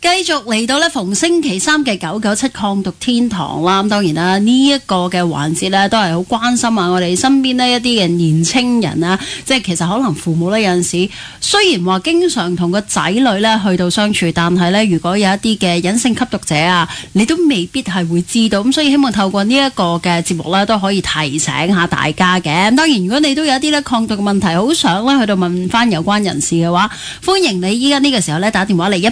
繼續嚟到咧，逢星期三嘅997抗毒天堂啦。咁當然啦，呢一個嘅環節咧，都係好關心啊，我哋身邊呢一啲嘅年青人啊，即係其實可能父母咧有陣時，雖然話經常同個仔女咧去到相處，但係咧如果有一啲嘅隱性吸毒者啊，你都未必係會知道。咁所以希望透過呢一個嘅節目咧，都可以提醒下大家嘅。咁當然，如果你都有一啲咧抗毒嘅問題，好想咧去到問翻有關人士嘅話，歡迎你依家呢個時候咧打電話嚟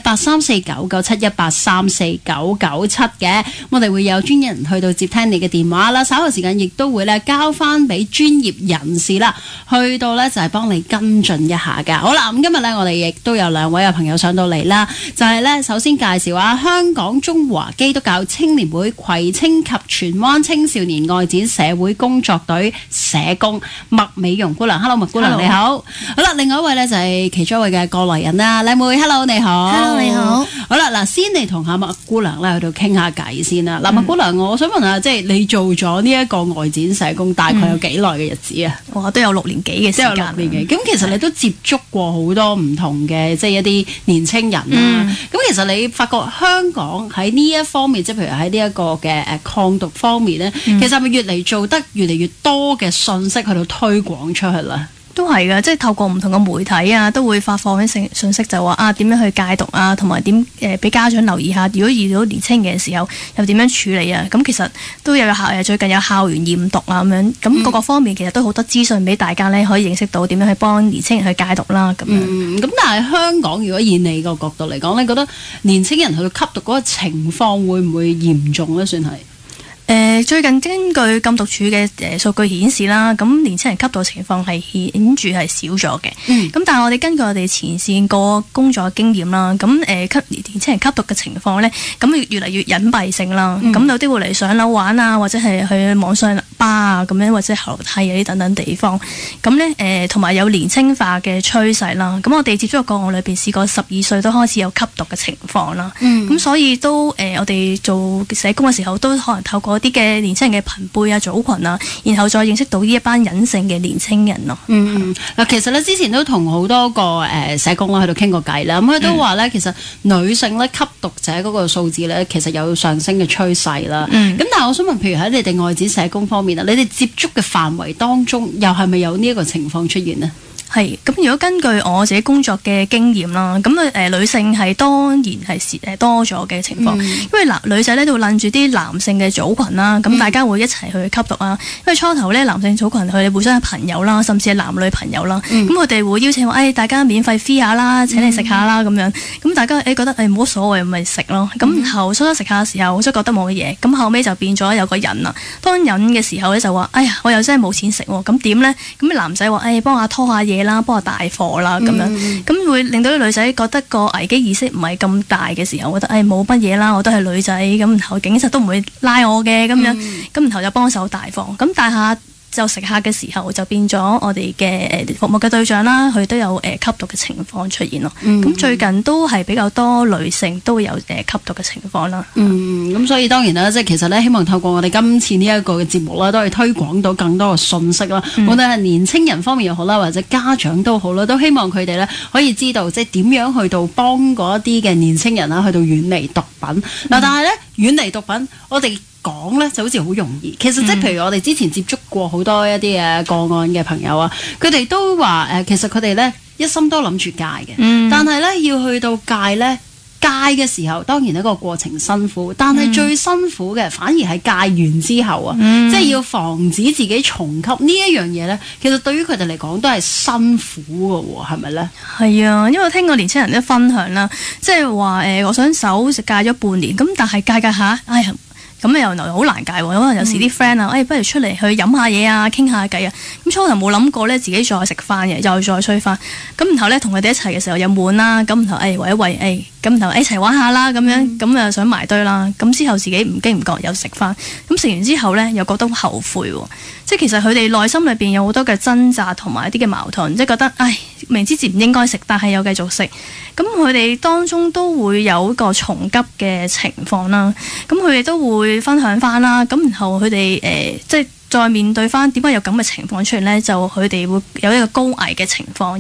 183499718349997嘅，我哋會有專人去到接聽你嘅電話啦。稍後時間亦都會咧交翻俾專業人士啦，去到咧就係幫你跟進一下噶。好啦，咁今日咧我哋亦都有2位嘅朋友上到嚟啦，就係咧首先介紹下香港中華基督教青年會葵青及荃灣青少年外展社會工作隊社工麥美容姑娘。Hello， 麥姑娘。Hello。你好。好啦，另外一位咧就係其中一位嘅過來人啦，靚妹。Hello， 你好。 Hello， 你好。 好啦，嗱，先嚟同下麥姑娘咧去到傾下偈先啦。嗱，麥姑娘，我想問下，即係你做咗呢一個外展社工，大概有幾耐嘅日子啊？ 哇，都有6年幾嘅時間。 都有6年幾。咁其實你都接觸過好多唔同嘅，即係一啲年青人啦。咁其實你發覺香港喺呢一方面，即係譬如喺呢一個嘅抗毒方面咧，其實係咪越嚟做得越嚟越多嘅信息去到推廣出去啦？ 都係嘅，即係透過唔同嘅媒體啊，都會發放啲信息，就話啊點樣去戒毒啊，同埋點俾家長留意下，如果遇到年青嘅時候又點樣處理啊？咁其實都有最近有校園驗毒啊咁樣，咁各個方面其實都好多資訊俾大家咧，可以認識到點樣去幫年青人去戒毒啦咁樣。咁但係香港如果以你個角度嚟講，你覺得年青人去到吸毒嗰個情況會唔會嚴重咧？算係？ 最近根據禁毒處嘅數據顯示啦，咁年青人吸毒情況係顯著係少咗嘅。咁但係我哋根據我哋前線個工作經驗啦，咁年青人吸毒嘅情況咧，咁越嚟越隱蔽性啦。咁有啲會嚟上樓玩啊，或者係去網上吧啊咁樣，或者後樓梯啊啲等等地方。咁咧同埋有年青化嘅趨勢啦。咁我哋接觸嘅個案裏邊試過12歲都開始有吸毒嘅情況啦。咁所以都我哋做社工嘅時候都可能透過啲嘅年青人嘅朋輩啊、組群啊，然後再認識到呢一班隱性嘅年青人咯。 嗱，其實咧之前都同好多個社工啦喺度傾過偈啦，咁佢都話咧，其實女性咧吸毒者嗰個數字咧，其實有上升嘅趨勢啦。咁但係我想問，譬如喺你哋外展社工方面啊，你哋接觸嘅範圍當中，又係咪有呢一個情況出現呢？ 係咁，如果根據我自己工作嘅經驗啦，咁女性係當然係多咗嘅情況，因為女仔咧都會攬住啲男性嘅組群啦，咁大家會一齊去吸毒啊。因為初頭咧男性組群佢哋互相係朋友啦，甚至係男女朋友啦，咁佢哋會邀請我，大家免費 free 下啦，請你食下啦咁樣，咁大家覺得冇乜所謂，咪食咯。咁後初初食下嘅時候，我真係覺得冇乜嘢，咁後尾就變咗有個癮啦。當癮嘅時候咧就話，我又真係冇錢食喎，咁點咧？咁男仔話，幫我拖下嘢啦，幫我帶貨啦咁樣，咁會令到啲女仔覺得個危機意識唔係咁大嘅時候，覺得冇乜嘢啦，我都係女仔，咁然後警察都唔會拉我嘅咁樣，咁然後就幫手帶貨，咁帶下就食下嘅時候就變咗我哋嘅服務嘅對象啦，佢都有吸毒嘅情況出現咯。咁最近都係比較多女性都有吸毒嘅情況啦。 咁所以當然啦，即係其實咧，希望透過我哋今次呢一個嘅節目啦，都係推廣到更多嘅信息啦。無論係年青人方面又好啦，或者家長都好啦，都希望佢哋咧可以知道即係點樣去到幫嗰一啲嘅年青人啦，去到遠離毒品。但係咧遠離毒品，我哋講咧就好似好容易，其實即係譬如我哋之前接觸過好多一啲嘅個案嘅朋友啊，佢哋都話其實佢哋咧一心都諗住戒嘅，但係咧要去到戒咧戒嘅時候，當然一個過程辛苦，但係最辛苦嘅反而係戒完之後啊，即係要防止自己重吸呢一樣嘢咧，其實對於佢哋嚟講都係辛苦嘅喎，係咪咧？係啊，因為我聽過年青人啲分享啦，即係話我想手戒咗半年，咁但係戒下，咁又原來好難戒喎，可能有時啲 friend 啊，不如出嚟去飲下嘢啊，傾下偈啊。咁初頭冇諗過咧，自己再食飯嘅，又再吹翻。咁然後咧，同佢哋一齊嘅時候又悶啦，咁然後圍一圍，咁然後一齊玩下啦，咁樣咁又想埋堆啦。咁之後自己唔經唔覺又食翻，咁食完之後咧又覺得好後悔喎。即係其實佢哋內心裏邊有好多嘅掙扎同埋一啲嘅矛盾，即係覺得明知自己唔應該食，但係又繼續食。咁佢哋當中都會有一個重急嘅情況啦。咁佢哋都會分享翻啦。咁然後佢哋即係再面對翻點解有咁嘅情況出現咧，就佢哋會有一個高危嘅情況，有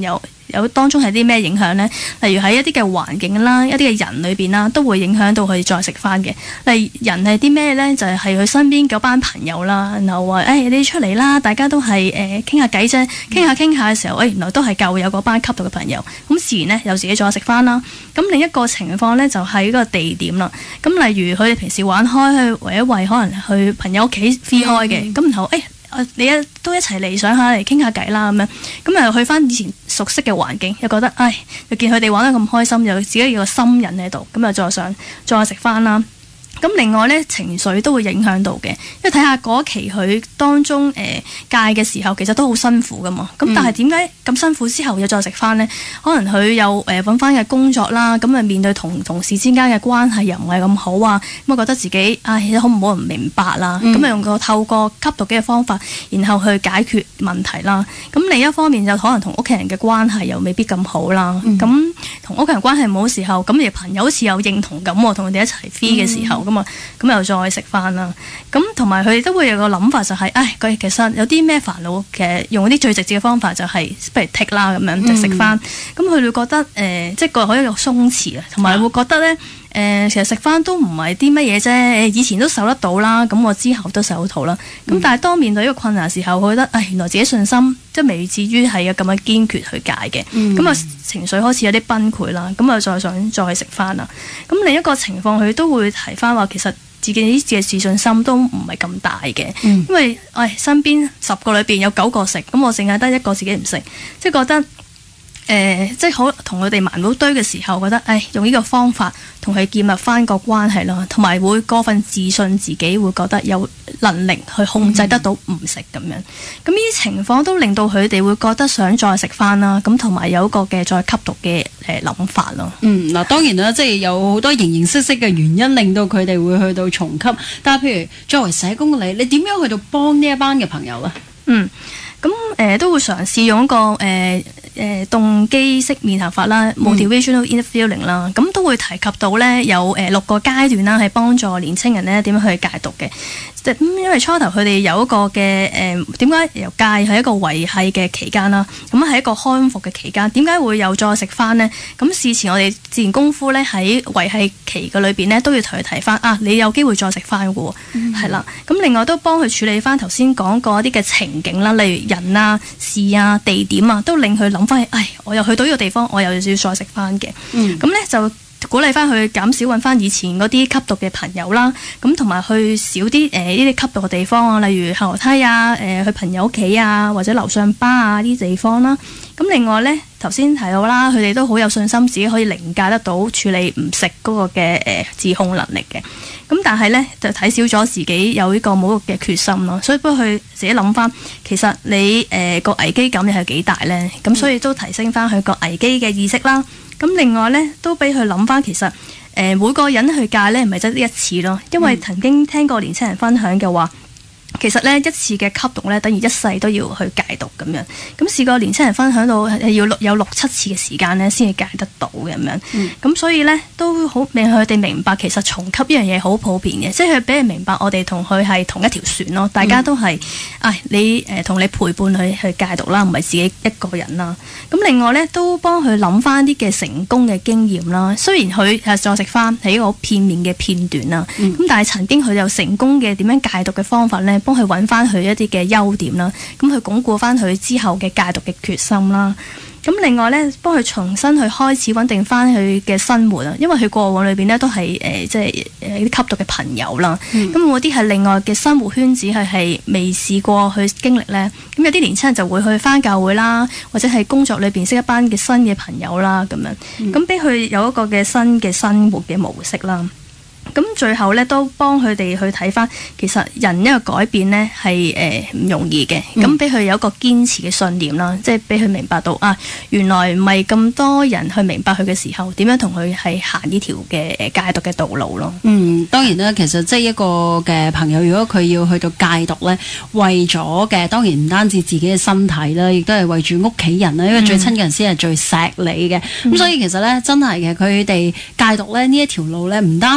有當中係啲咩影響呢？例如喺一啲嘅環境啦、一啲嘅人裏邊啦，都會影響到佢再食翻嘅。例如人係啲咩呢？就係佢身邊嗰班朋友啦，然後話你出嚟啦，大家都係傾下偈啫，傾下嘅時候，原來都係舊有嗰班吸毒嘅朋友，咁自然呢，又自己再食翻啦。咁另一個情況呢，就係個地點啦。咁例如佢哋平時玩開去圍一圍，可能去朋友屋企 free 開嘅，咁然後你都一齊嚟上下嚟傾下偈啦咁樣，咁又去翻以前熟悉嘅環境，又覺得又見佢哋玩得咁開心，又自己有個心癮喺度，咁又再想再食翻啦。咁另外咧，情緒都會影響到嘅，因為睇下嗰期佢當中戒嘅時候，其實都好辛苦噶嘛。咁但係點解咁辛苦之後又再食翻呢？可能佢有揾翻嘅工作啦，咁啊面對同事之間嘅關係又唔係咁好啊，咁啊覺得自己好唔好唔明白啦，咁啊用個透過吸毒嘅方法，然後去解決問題啦。咁另一方面就可能同屋企人嘅關係又未必咁好啦。咁同屋企人關係唔好時候，咁而朋友好似有認同感喎，同佢哋一齊 free 嘅時候。咁又再食翻啦。咁同埋佢哋都會有個諗法，就係佢其實有啲咩煩惱，其實用啲最直接嘅方法就係不如剔啦咁樣就食翻。咁佢哋覺得即係個可以有鬆弛啊，同埋會覺得咧其實食翻都唔係啲乜嘢啫。以前都受得到啦，咁我之後都受到啦。咁但係當面對呢個困難嘅時候，佢覺得原來自己信心即係未至於係有咁嘅堅決去戒嘅。咁啊情緒開始有啲崩潰啦，咁啊再想再食翻啦。咁另一個情況佢都會提翻話，其實自己嘅自信心都唔係咁大嘅。因為身邊10個裏邊有9個食，咁我淨係得1個自己唔食，即係覺得即係好同佢哋埋到堆嘅時候，覺得用呢個方法同佢建立翻個關係啦，同埋會過分自信自己，會覺得有能力去控制得到唔食咁樣。咁呢啲情況都令到佢哋會覺得想再食翻啦，咁同埋有一個嘅再吸毒嘅諗法咯。嗱， 當然啦，即係有好多形形色色嘅原因令到佢哋會去到重吸。但係譬如作為社工嘅你點樣去到幫呢一班嘅朋友啊？ 咁都會嘗試用一個動機式面談法啦 ，motivational interviewing 啦，咁都會提及到咧有6個階段啦，係幫助年青人咧點樣去戒毒嘅。因為初頭佢哋有一個嘅點解由戒係一個維繫嘅期間啦，咁係一個康復嘅期間，點解會又再食翻呢？咁事前我哋自然功夫咧喺維繫期嘅裏邊咧都要同佢提翻你有機會再食翻嘅喎，係啦。咁另外都幫佢處理翻頭先講過一啲嘅情景啦，例如人啊、事啊、地點啊，都令佢諗翻起，我又去到呢個地方，我又要再食翻嘅。咁咧就鼓勵翻佢減少揾翻以前嗰啲吸毒嘅朋友啦，咁同埋去少啲呢啲吸毒嘅地方啊，例如下樓梯啊、去朋友屋企啊，或者樓上巴啊呢啲地方啦。咁另外呢，頭先提到啦，佢哋都好有信心自己可以凌駕得到處理唔食嗰個嘅自控能力嘅。咁但係呢，就睇少咗自己有呢個冇嘅決心咯，所以不過佢自己諗翻，其實你個危機感又係幾大呢？咁所以都提升翻佢個危機嘅意識啦。咁另外咧，都俾佢諗翻，其實每個人去戒咧，唔係真係一次咯。因為曾經聽過年輕人分享嘅話，其實咧一次嘅吸毒咧，等於一世都要去戒毒咁樣。咁試過年輕人分享到要有6、7次嘅時間咧，先至戒得到嘅咁樣。咁所以咧都好令佢哋明白，其實重吸呢樣嘢好普遍嘅，即係佢俾人明白我哋同佢係同一條船咯，大家都係你同你陪伴佢去戒毒啦，唔係自己一個人啦。咁另外咧都幫佢諗翻啲嘅成功嘅經驗啦。雖然佢再食翻係一個片面嘅片段啦，咁但係曾經佢有成功嘅點樣戒毒嘅方法咧，幫佢揾翻佢一啲嘅優點啦，咁去鞏固翻佢之後嘅戒毒嘅決心啦。咁另外咧，幫佢重新去開始穩定翻佢嘅生活啊，因為佢過往裏邊咧都係即係啲吸毒嘅朋友啦。咁嗰啲係另外嘅生活圈子係未試過去經歷咧。咁有啲年輕人就會去翻教會啦，或者係工作裏邊識一班嘅新嘅朋友啦咁樣。咁俾佢有一個嘅新嘅生活嘅模式啦。咁最後咧都幫佢哋去睇翻，其實人一個改變咧係唔容易嘅。咁俾佢有一個堅持嘅信念啦，即係俾佢明白到原來唔係咁多人去明白佢嘅時候，點樣同佢係行呢條嘅戒毒嘅道路咯。 當然啦，其實即係一個嘅朋友，如果佢要去到戒毒咧，為咗嘅當然唔單止自己嘅身體啦，亦都係為住屋企人啦，因為最親嘅人先係最錫你嘅。咁所以其實咧真係嘅，佢哋戒毒咧呢一條路咧，唔單止淨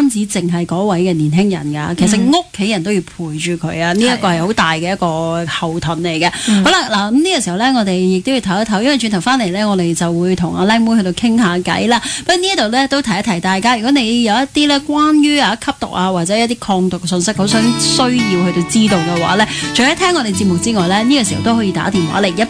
淨係嗰位嘅年輕人㗎，其實屋企人都要陪住佢啊，呢一個係好大嘅一個後盾嚟嘅。好啦，嗱咁呢個時候咧，我哋亦都要唞一唞，因為轉頭翻嚟咧，我哋就會同阿靚妹去到傾下偈啦。不過呢一度咧都提一提大家，如果你有一啲咧關於吸毒啊或者一啲抗毒嘅信息，好想需要去到知道嘅話咧，除咗聽我哋節目之外咧，呢個時候都可以打電話嚟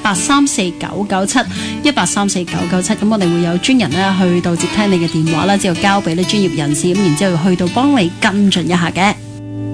1834997，1834997，咁我哋會有專人咧去到接聽你嘅電話啦，之後交俾啲專業人士，咁然之後去到幫你跟進一下嘅。